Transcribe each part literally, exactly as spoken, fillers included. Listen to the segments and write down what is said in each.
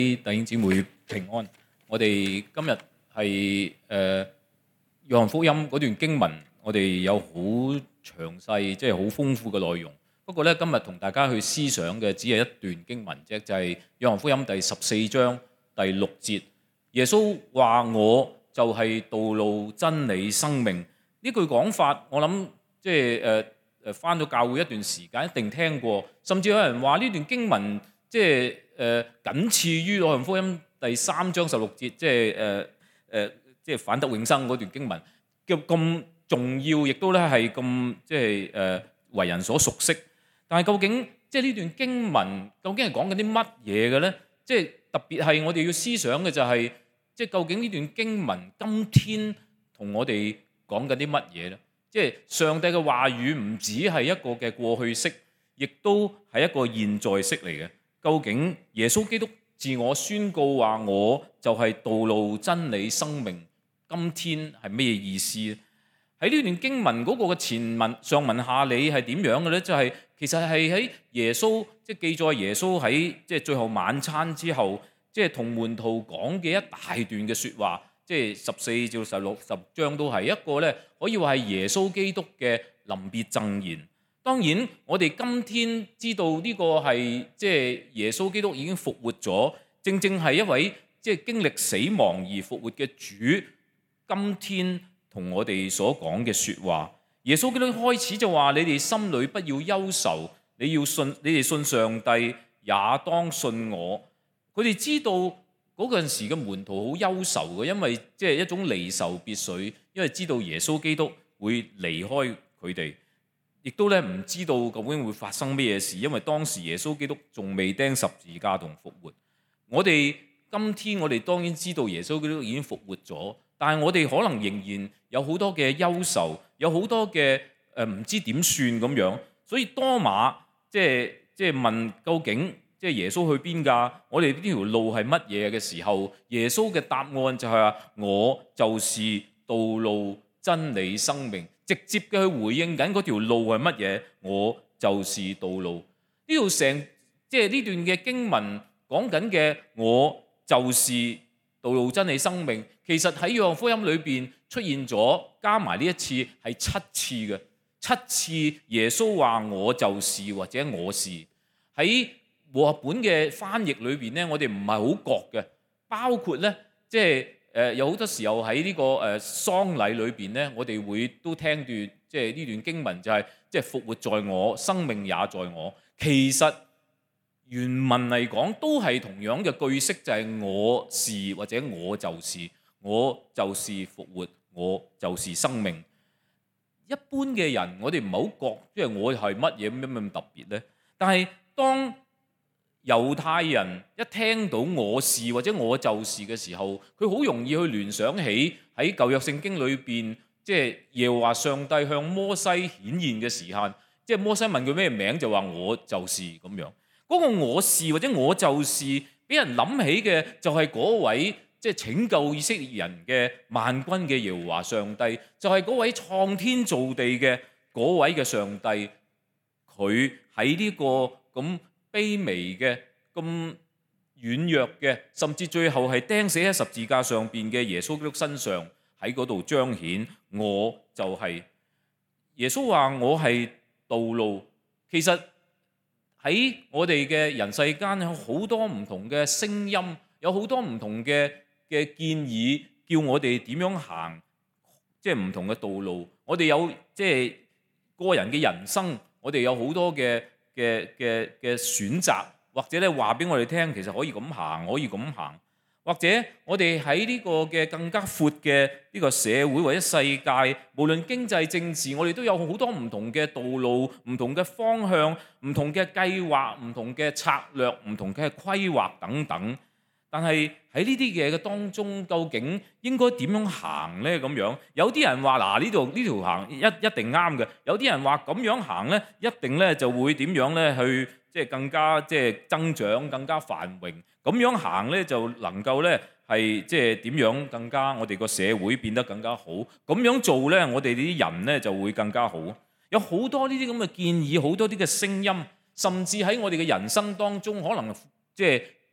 弟兄姊妹平安。我哋今日係誒約翰福音嗰段經文，我哋有好詳細，即係好豐富嘅內容。不過咧，今日同大家去思想嘅只係一段經文啫，就係約翰福音第十四章第六節。耶穌話：我就係道路、真理、生命。呢句講法，我諗即係誒誒返到教會一段時間，一定聽過。甚至有人話呢段經文即係誒僅次於約翰福音第三章十六節，即係誒誒即係反得永生嗰段經文，叫咁重要，亦都咧係咁即係誒為人所熟悉。但係究竟即係呢段經文究竟係講緊啲乜嘢嘅咧？即係特別係我哋要思想嘅就係，即係究竟呢段經文今天同我哋講緊啲乜嘢咧？即係上帝嘅話語唔只係一個嘅過去式，亦都係一個現在式嚟嘅。究竟耶穌基督自我宣告話我就係道路、真理、生命，今天係咩意思咧？喺呢段經文嗰個嘅前文上文下理係點樣嘅咧？就係、是、其實係喺耶穌即係記載耶穌喺即係最後晚餐之後，即係同門徒講嘅一大段嘅説話，即係十四至十六十章都係一個咧，可以話係耶穌基督嘅臨別贈言。當然，我哋今天知道呢個係即係耶穌基督已經復活咗，正正係一位即係經歷死亡而復活嘅主。今天同我哋所講嘅説話，耶穌基督開始就話：你哋心裏不要憂愁，你要信，你哋信上帝，也當信我。佢哋知道嗰陣時嘅門徒好憂愁嘅，因為即係一種離愁別緒，因為知道耶穌基督會離開佢哋。亦都咧唔知道究竟會發生咩嘢事，因為當時耶穌基督仲未釘十字架同復活。我哋今天我哋當然知道耶穌基督已經復活咗，但係我哋可能仍然有好多嘅憂愁，有好多嘅誒唔知點算咁樣。所以多馬即係即係問究竟即係耶穌去邊㗎？我哋呢條路係乜嘢嘅時候，耶穌嘅答案就係話：我就是道路、真理、生命。直接嘅去回應緊嗰條路係乜嘢？我就是道路。呢度成即係呢段嘅經文講緊嘅，我就是道路、真理、生命。其實喺約翰福音裏邊出現咗，加埋呢一次係七次嘅，七次耶穌話我就是或者我是。喺和合本嘅翻譯裏邊咧，我哋唔係好覺嘅，包括咧即係。誒、呃、有好多時候喺呢、這個誒、呃、喪禮裏邊咧，我哋會都聽段即係呢段經文就係、是、即係復活在我，生命也在我。其實原文嚟講都係同樣嘅句式，就係、是、我是或者我就是，我就是復活，我就是生命。一般嘅人我哋唔係好覺，即係我係乜嘢咁樣咁特別咧？但係當猶太人一聽到我是或者我就是嘅時候，佢好容易去聯想起喺舊約聖經裏邊，即係耶和華上帝向摩西顯現嘅時間，即係摩西問佢咩名，就話我就是咁樣。嗰、那個我是或者我就是，俾人諗起嘅就係嗰位即係拯救以色列人嘅萬軍嘅耶和華上帝，就係、是、嗰位創天造地嘅嗰位嘅上帝。佢喺呢個咁卑微嘅、咁軟弱嘅，甚至最後係釘死喺十字架上邊嘅耶穌基督身上，喺嗰度彰顯我就係、是、耶穌話我係道路。其實喺我哋嘅人世間有好多唔同嘅聲音，有好多唔同嘅嘅建議，叫我哋點樣行，即係唔同嘅道路。我哋有即係、就是、個人嘅人生，我哋有好多嘅。嘅嘅嘅選擇，或者咧話俾我哋聽，其實可以咁行，可以咁行，或者我哋喺呢個嘅更加闊嘅呢個社會或者世界，無論經濟政治，我哋都有好多唔同嘅道路、唔同嘅方向、唔同嘅計劃、唔同嘅策略、唔同嘅規劃等等。但係喺呢啲嘢嘅當中，究竟應該點樣行呢？咁樣有啲人話嗱，呢度呢條行一一定啱嘅，有啲人話咁樣行呢，一定咧就會點樣咧去即係更加即係增長、更加繁榮。咁樣行咧就能夠咧係即係點樣更加我哋個社會變得更加好。咁樣做咧，我哋啲人咧就會更加好。有好多呢啲咁嘅建議，好多啲嘅聲音，甚至喺我哋嘅人生當中，可能即係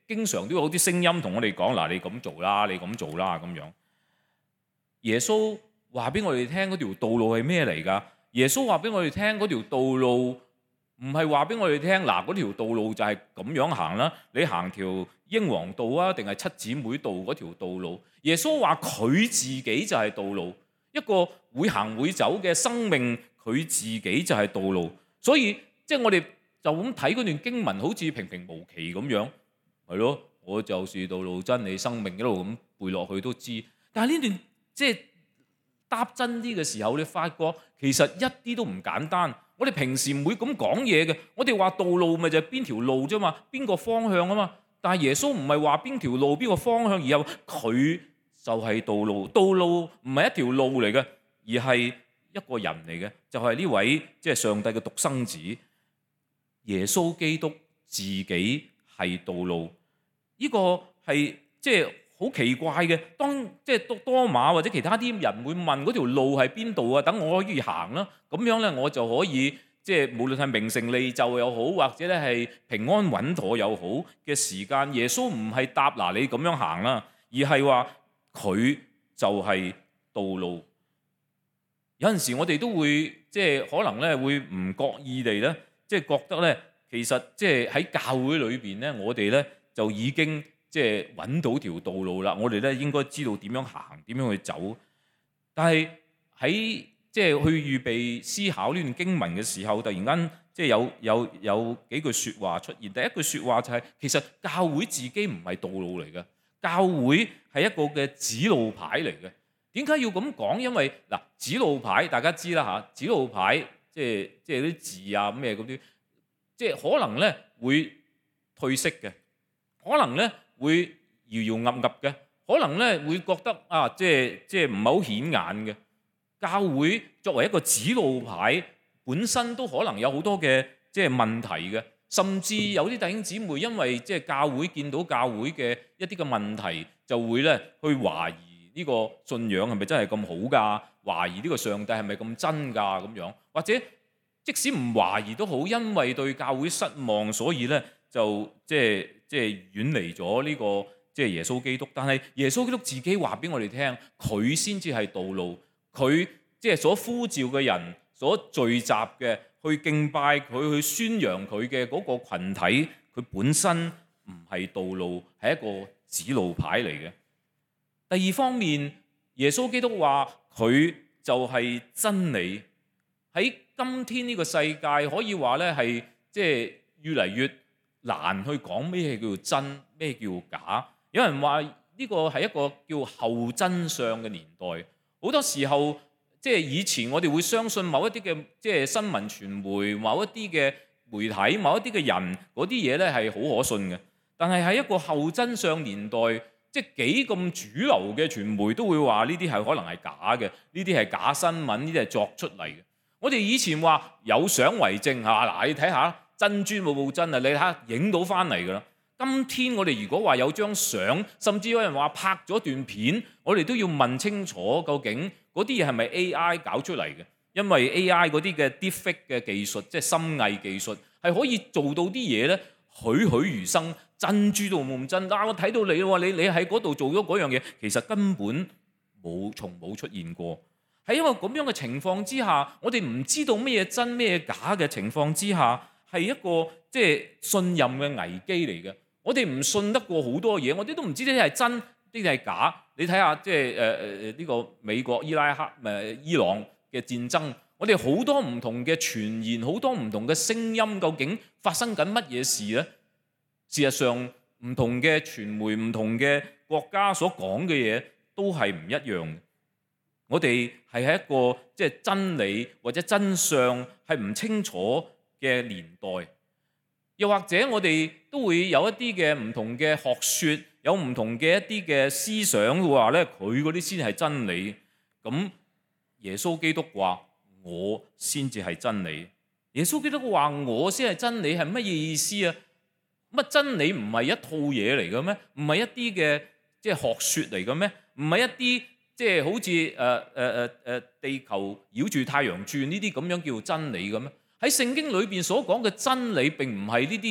經常都有啲聲音同我哋講嗱，你咁做啦，你咁做啦咁樣。耶穌話俾我哋聽嗰條道路係咩嚟㗎？耶穌話俾我哋聽嗰條道路唔係話俾我哋聽嗱，嗰條道路就係咁樣行啦，你行條英皇道啊，定係七姊妹道嗰條道路？耶穌話佢自己就係道路，一個會行會走嘅生命，佢自己就係道路。所以即係我哋就咁睇嗰段經文，好似平平無奇咁樣，係咯，我就是道路真理生命，一路咁背落去都知。但係呢段即係答真啲嘅時候，你發覺其實一啲都唔簡單。我哋平時唔會咁講嘢嘅，我哋話道路咪就係邊條路啫嘛，邊個方向啊嘛。但係耶穌唔係話邊條路邊個方向，而係佢就係道路。道路唔係一條路嚟嘅，而係一個人嚟嘅，就係呢位即係上帝嘅獨生子耶穌基督自己係道路。呢個係即係好奇怪嘅。當即係多多馬或者其他啲人會問嗰條路係邊度啊？等我可以行啦，咁樣咧我就可以即係無論係名成利就又好，或者咧係平安穩妥又好嘅時間，耶穌唔係答嗱你咁樣行啦，而係話佢就係道路。有陣時我哋都會即係可能咧會唔覺意地咧，即係覺得咧其實即係喺教會裏邊咧，我哋咧就已經即係揾到條道路啦。我哋咧應該知道點樣行，點樣去走。但係喺即係去預備思考呢段經文嘅時候，突然間即係有有有幾句説話出現。第一句説話就係、是、其實教會自己唔係道路嚟嘅，教會係一個嘅指路牌嚟嘅。點解要咁講？因為嗱，指路牌大家知啦嚇，指路牌即係即係啲字啊咩嗰啲，即係可能咧會褪色嘅，可能咧會搖搖噏噏嘅，可能咧會覺得啊，即係即係唔係好顯眼嘅。教會作為一個指路牌，本身都可能有好多嘅即係問題嘅，甚至有啲弟兄姊妹因為即係教會見到教會嘅一啲嘅問題，就會咧去懷疑呢個信仰係咪真係咁好㗎？懷疑呢個上帝係咪咁真㗎？咁樣，或者即使唔懷疑都好，因為對教會失望，所以咧就即係即係遠離咗呢個即係耶穌基督。但係耶穌基督自己話俾我哋聽，佢先至係道路。佢即係所呼召嘅人，所聚集嘅去敬拜佢、去宣揚佢嘅嗰個羣體，佢本身唔係道路，係一個指路牌嚟嘅。第二方面，耶穌基督話佢就係真理。喺今天呢個世界，可以話咧係即係越嚟越難去講咩叫做真，咩叫假。有人話呢個係一個叫後真相嘅年代。好多時候，即係以前我哋會相信某一啲嘅即係新聞傳媒、某一啲嘅媒體、某一啲嘅人嗰啲嘢咧係好可信嘅。但係喺一個後真相年代，即係幾咁主流嘅傳媒都會話呢啲係可能係假嘅，呢啲係假新聞，呢啲係作出嚟嘅。我哋以前話有相為證嚇，嗱你睇下珍珠冇冇真啊？你睇下影到翻嚟㗎啦。今天我哋如果話有張相，甚至有人話拍咗段片，我哋都要問清楚究竟嗰啲嘢係咪 A I 搞出嚟嘅？因為 A I 嗰啲嘅 deepfake 嘅技術，即係深偽技術，係可以做到啲嘢咧，栩栩如生，珍珠都冇咁真。啊，我睇到你喎，你你喺嗰度做咗嗰樣嘢，其實根本冇，從冇出現過。喺一個咁樣嘅情況之下，我哋唔知道咩嘢真咩嘢假嘅情況之下，係一個即係信任嘅危機嚟嘅。我哋唔信得過好多嘢，我哋都唔知呢啲係真，呢啲係假。你睇下，即係誒誒呢個美國伊拉克誒、呃、伊朗嘅戰爭，我哋好多唔同嘅傳言，好多唔同嘅聲音，究竟發生緊乜嘢事呢？事實上，唔同嘅傳媒、唔同嘅國家所講嘅嘢都係唔一樣嘅。我哋係喺一個即係真理或者真相係唔清楚嘅年代。又或者我哋都會有一啲嘅唔同嘅學説，有唔同嘅一啲嘅思想，會話咧佢嗰啲先係真理。咁耶穌基督話我先至係真理。耶穌基督話我先係真理係乜嘢意思啊？乜真理唔係一套嘢嚟嘅咩？唔係一啲嘅即係學説嚟嘅咩？唔係一啲即係好似誒誒誒誒地球繞住太陽轉呢啲咁樣叫真理嘅咩？喺聖經裏邊所講嘅真理並唔係呢啲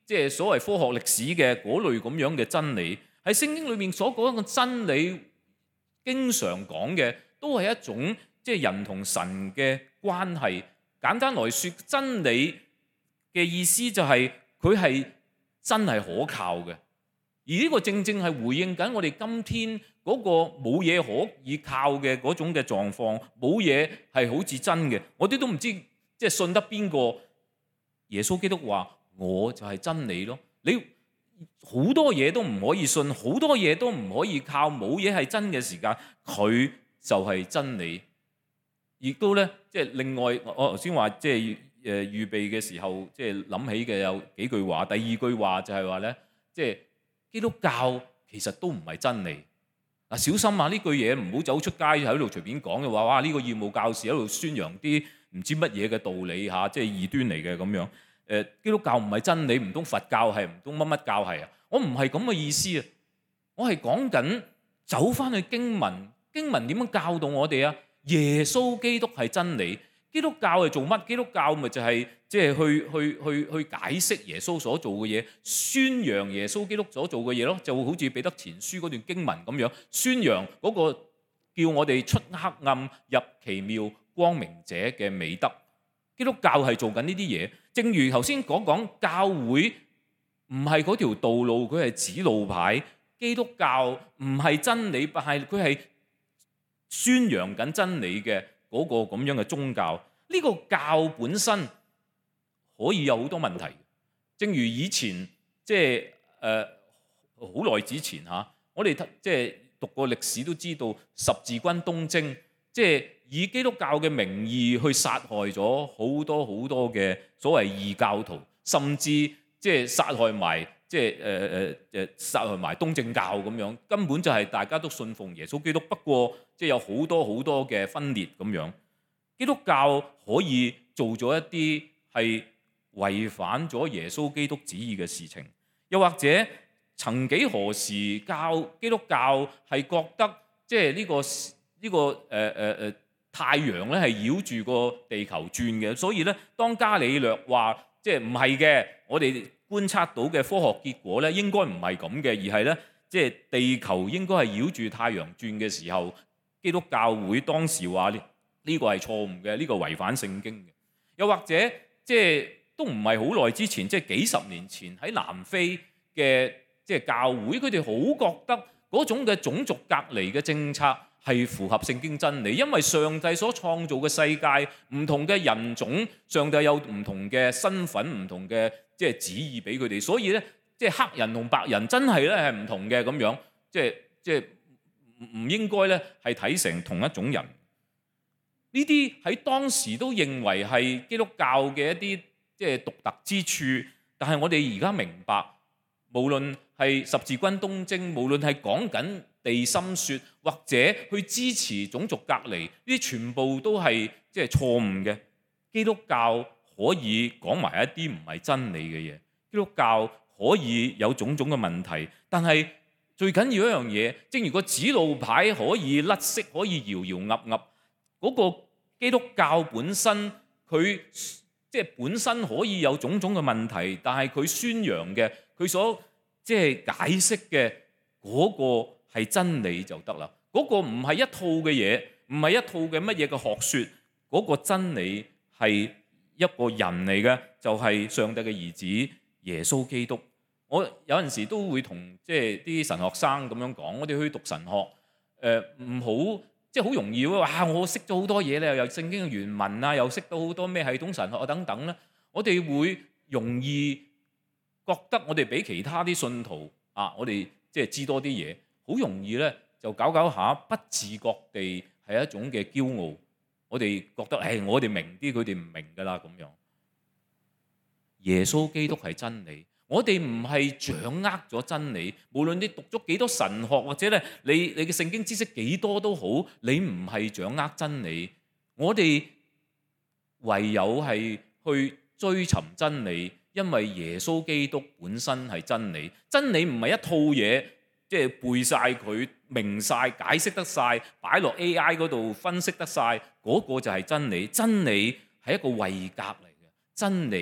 即係所謂科學歷史嘅嗰類咁樣嘅真理，喺聖經裏面所講嘅真理，經常講嘅都係一種即係人同神嘅關係。簡單來說，真理嘅意思就係佢係真係可靠嘅。而呢個正正係回應緊我哋今天嗰個冇嘢可以靠嘅嗰種嘅狀況，冇嘢係好似真嘅，我哋都唔知即係信得邊個。耶穌基督話：我就係真理咯。你好多嘢都唔可以信，好多嘢都唔可以靠，冇嘢係真嘅時間，佢就係真理。亦都咧，即係另外我頭先話即係誒預備嘅時候，即係諗起嘅有幾句話。第二句話就係話咧，即係基督教其實都唔係真理。嗱，小心啊！呢句嘢唔好走出街喺度隨便講嘅話，哇！呢個義務教士喺度宣揚啲唔知乜嘢嘅道理嚇，即係異端嚟嘅咁樣。誒，基督教唔係真理，唔通佛教係，唔通乜乜教係啊？我唔係咁嘅意思啊！我係講緊走翻去經文，經文點樣教導我哋啊？耶穌基督係真理，基督教係做乜？基督教咪就係即係去去去去解釋耶穌所做嘅嘢，宣揚耶穌基督所做嘅嘢咯，就好似彼得前書嗰段經文咁樣，宣揚嗰個叫我哋出黑暗入奇妙光明者嘅美德。基督教係做緊呢啲嘢，正如頭先講講，教會唔係嗰條道路，佢係指路牌。基督教唔係真理，但係佢係宣揚緊真理嘅嗰個咁樣嘅宗教。呢個教本身可以有好多問題。正如以前即係誒好耐之前嚇，我哋即係讀過歷史都知道十字軍東征，即係以基督教嘅名義去殺害咗好多好多嘅所謂異教徒，甚至即係殺害埋即係誒誒誒殺害埋東正教咁樣，根本就係大家都信奉耶穌基督，不過即係有好多好多嘅分裂咁樣。基督教可以做咗一啲係違反咗耶穌基督旨意嘅事情，又或者曾幾何時教基督教係覺得即係呢個呢個誒誒誒太陽咧係繞住個地球轉嘅，所以咧當伽利略話即係唔係嘅，我哋觀察到嘅科學結果咧應該唔係咁嘅，而係咧即係地球應該係繞住太陽轉嘅時候，基督教會當時話呢呢個係錯誤嘅，呢個違反聖經嘅。又或者即係都唔係好耐之前，即係幾十年前喺南非嘅即係教會，佢哋好覺得嗰種嘅種族隔離嘅政策係符合聖經真理，因為上帝所創造嘅世界，唔同嘅人種，上帝有唔同嘅身份、唔同嘅即係旨意俾佢哋，所以咧即係黑人同白人真係咧係唔同嘅咁樣，即係即係唔應該咧係睇成同一種人。呢啲喺當時都認為係基督教嘅一啲即係獨特之處，但係我哋而家明白，無論係十字軍東征，無論係講緊地心說，或者去支持種族隔離，呢啲全部都係即係錯誤嘅。基督教可以講埋一啲唔係真理嘅嘢，基督教可以有種種嘅問題，但係最緊要一樣嘢，正如個指路牌可以甩色，可以搖搖噏噏。嗰個基督教本身，佢即係本身可以有種種嘅問題，但係佢宣揚嘅，佢所即係解釋嘅嗰個係真理就得啦。嗰個唔係一套嘅嘢，唔係一套嘅乜嘢嘅學説，嗰個真理係一個人嚟嘅，就係上帝嘅兒子耶穌基督。我有陣時都會同即係啲神學生咁樣講，我哋去讀神學，誒唔好。即係好容易喎！哇，我識咗好多嘢咧，又有聖經嘅原文啊，又識到好多咩系統神學啊等等咧。我哋會容易覺得我哋比其他啲信徒啊，我哋即係知多啲嘢，好容易咧就搞搞下，不自覺地係一種嘅驕傲。我哋覺得誒，我哋明啲，佢哋唔明㗎啦咁樣。耶穌基督係真理。我哋唔係掌握咗真理，無論你讀咗幾多神學，或者咧你你嘅聖經知識幾多都好，你唔係掌握真理。我哋唯有係去追尋真理，因為耶穌基督本身係真理。真理唔係一套嘢，即係背晒佢、明晒、解釋得晒，擺落 A I 嗰度分析得晒，嗰個就係真理。真理係一個位格嚟嘅，真理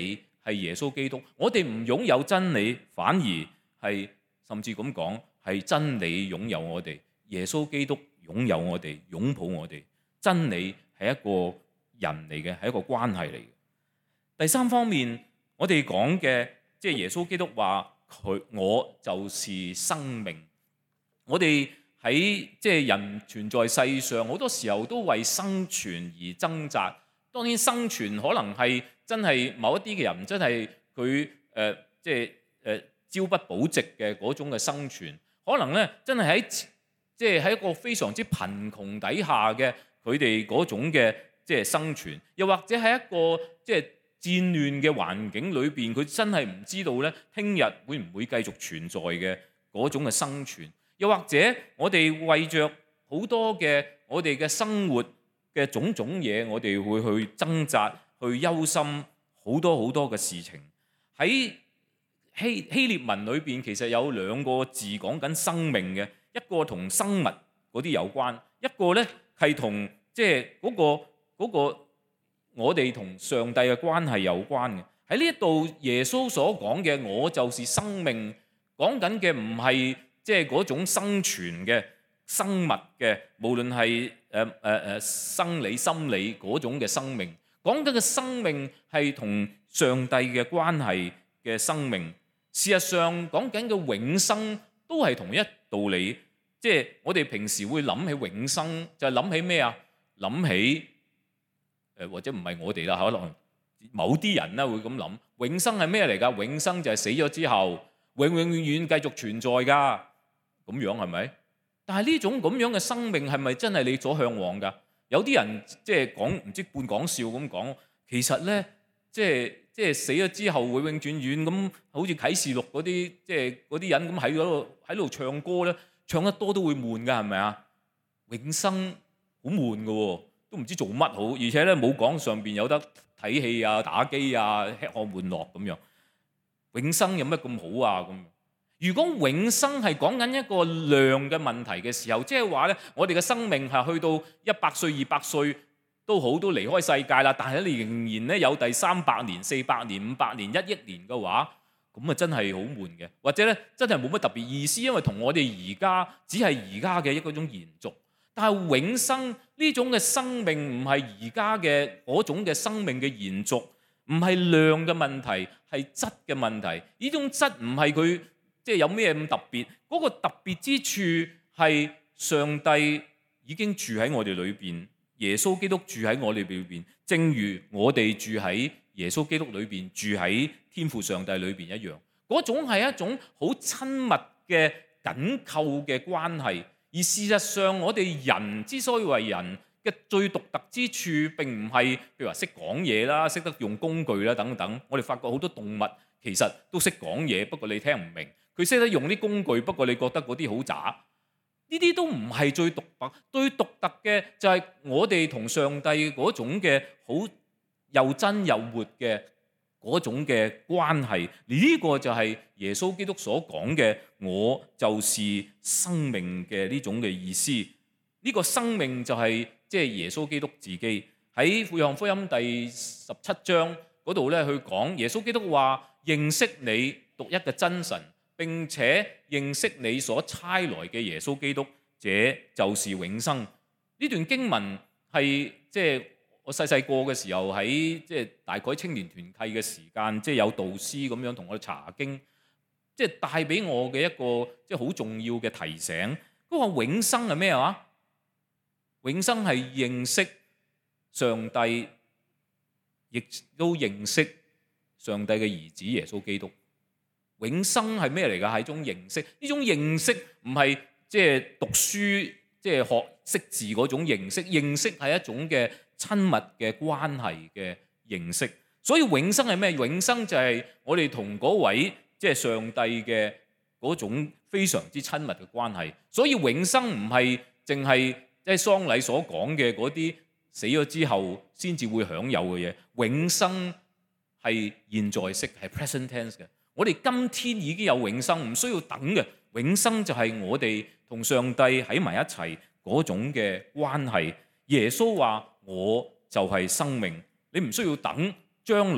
係耶穌基督。我哋唔擁有真理，反而係甚至咁講係真理擁有我哋。耶穌基督擁有我哋，擁抱我哋。真理係一個人嚟嘅，係一個關係嚟嘅。第三方面，我哋講嘅即係耶穌基督話佢我就是生命。我哋喺即係人存在世上，好多時候都為生存而掙扎。當然生存可能係真係某一啲嘅人真係佢誒即係誒朝不保夕嘅嗰種嘅生存，可能咧真係喺即係喺一個非常之貧窮底下嘅佢哋嗰種嘅即係生存，又或者喺一個即係戰亂嘅環境裏邊，佢真係唔知道咧聽日會唔會繼續存在嘅嗰種嘅生存，又或者我哋為着好多嘅我哋嘅生活嘅種種嘢，我哋會去掙扎、去憂心好多好多嘅事情。喺希希臘文裏邊，其實有兩個字講緊生命嘅，一個同生物嗰啲有關，一個咧係同即係嗰個嗰個我哋同上帝嘅關係有關嘅。喺呢一度，耶穌所講嘅我就是生命，講緊嘅唔係即係嗰種生存嘅生物嘅，無論係誒誒誒生理、心理嗰種嘅生命，講緊嘅生命係同上帝嘅關係嘅生命。事實上，講緊嘅永生都係同一道理。即係我哋平時會諗起永生，就係諗起咩啊？諗起誒或者唔係我哋啦，可能某啲人咧會咁諗。永生係咩嚟㗎？永生就係死咗之後，永永遠遠繼續存在㗎。咁樣係咪？但係呢種咁樣嘅生命係咪真係你所嚮往㗎？有啲人即係講唔知半講笑咁講，其實咧即係即係死咗之後永永遠遠咁，好似啟示錄嗰啲即係嗰啲人咁喺嗰度喺度唱歌咧。唱得多都會悶㗎，係咪啊？永生好悶㗎喎，都唔知做乜好，而且咧冇講上邊有得睇戲啊、打機啊、吃喝玩樂咁樣。永生有乜咁好啊？咁如果永生係講緊一個量嘅問題嘅時候，即係話咧，我哋嘅生命係去到一百歲、二百歲都好，都離開世界啦，但係你仍然咧有第三百年、四百年、五百年、一億年嘅話。咁啊，真係好悶嘅，或者咧真係冇乜特別意思，因為同我哋而家只係而家嘅一個種延續。但係永生呢種嘅生命唔係而家嘅嗰種嘅生命嘅延續，唔係量嘅問題，係質嘅問題。呢種質唔係佢即係有咩咁特別，嗰個特別之處係上帝已經住喺我哋裏邊，耶穌基督住喺我哋裏邊，正如我哋住喺耶穌基督裏邊，住喺天父上帝裏邊一樣，嗰種係一種好親密嘅緊扣嘅關係。而事實上，我哋人之所以為人嘅最獨特之處，並唔係譬如話識講嘢啦、識得用工具啦等等。我哋發覺好多動物其實都識講嘢，不過你聽唔明。佢識得用啲工具，不過你覺得嗰啲好渣。呢啲都唔係最獨特，最獨特嘅就係我哋同上帝嗰種嘅好又真又活嘅嗰種嘅關係，呢個就係耶穌基督所講嘅我就是生命嘅呢種嘅意思。呢個生命就係即係耶穌基督自己。喺約翰福音第十七章嗰度咧，去講耶穌基督話認識你獨一嘅真神，並且認識你所差來嘅耶穌基督，這就是永生。呢段經文係即係我細細個嘅時候喺即係大概青年團契嘅時間，即係有導師咁樣同我哋查經，即係帶俾我嘅一個即係好重要嘅提醒。嗰個永生係咩話？永生係認識上帝，亦都認識上帝嘅兒子耶穌基督。永生係咩嚟㗎？係一種認識。呢種認識唔係即係讀書即係學識字嗰種認識，認識係一種嘅親密嘅關係嘅認識。所以永生係咩？永生就係我哋同嗰位即係上帝嘅嗰種非常之親密嘅關係。所以永生唔係淨係即係喪禮所講嘅嗰啲死咗之後先至會享有嘅嘢。永生係現在式，係 present tense 嘅。我哋今天已經有永生，唔需要等嘅。永生就係我哋同上帝喺埋一齊嗰種嘅關係。耶穌話：我就係生命，你唔需要等將來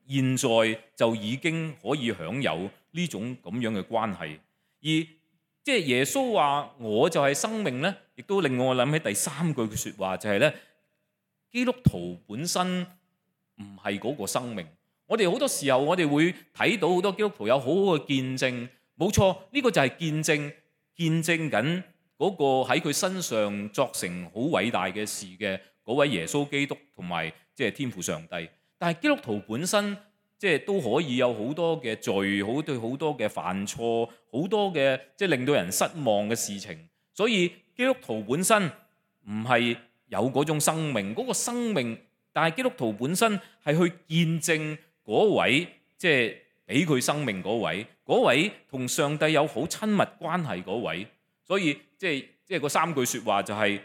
現在就已經可以享有呢種咁樣嘅關係。而即係耶穌話我就係生命呢，亦都令我諗起第三句嘅説話，就係呢：基督徒本身唔係嗰個生命。我哋好多時候我哋會睇到好多基督徒有好好嘅見證，冇錯，呢個就係見證，見證緊嗰個喺佢身上作成好偉大嘅事嘅嗰位耶穌基督同埋即係天父上帝。但係基督徒本身即係都可以有好多嘅罪，好對好多嘅犯錯，好多嘅即係令到人失望嘅事情。所以基督徒本身唔係有嗰種生命，嗰個生命，但係基督徒本身係去見證嗰位即係俾佢生命嗰位，嗰位同上帝有好親密關係嗰位。所以即係即係嗰三句説話就係：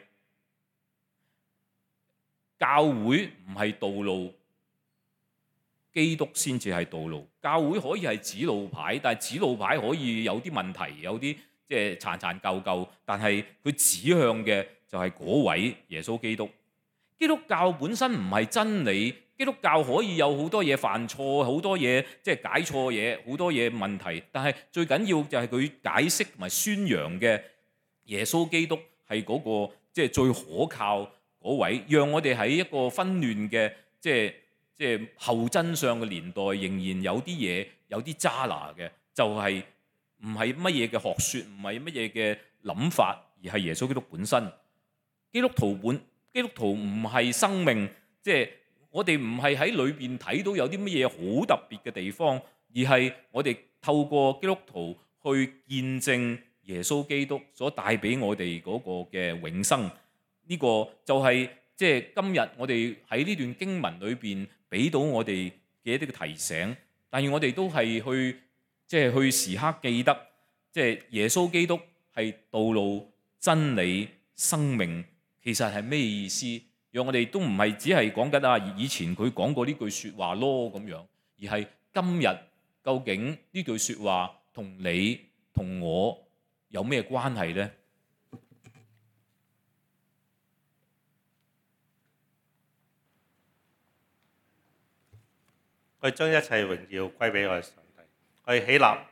教會唔係道路，基督先至係道路。教會可以係指路牌，但係指路牌可以有啲問題，有啲即係殘殘舊舊，但係佢指向嘅就係嗰位耶穌基督。基督教本身唔係真理，基督教可以有好多嘢犯錯，好多嘢即係解錯嘢，好多嘢問題，但係最緊要就係佢解釋同埋宣揚嘅耶穌基督係嗰個即係最可靠嗰位，讓我哋喺一個紛亂嘅即係即係後真相嘅年代，仍然有啲嘢有啲渣拿嘅，就係唔係乜嘢嘅學説，唔係乜嘢嘅諗法，而係耶穌基督本身。基督徒本基督徒唔係生命，即係我哋唔係喺裏邊睇到有啲乜嘢好特別嘅地方，而係我哋透過基督徒去見證耶穌基督所帶俾我哋嗰個嘅永生。呢個就係即係今日我哋喺呢段經文裏邊俾到我哋嘅一啲嘅提醒。但願我哋都係去即係去時刻記得，即係耶穌基督係道路、真理、生命。其實係咩意思？讓我哋都唔係只係講緊啊以前佢講過呢句説話咯咁樣，而係今日究竟呢句説話同你同我有咩關係呢？ 我哋將一切榮耀歸俾我哋上帝。我哋起立。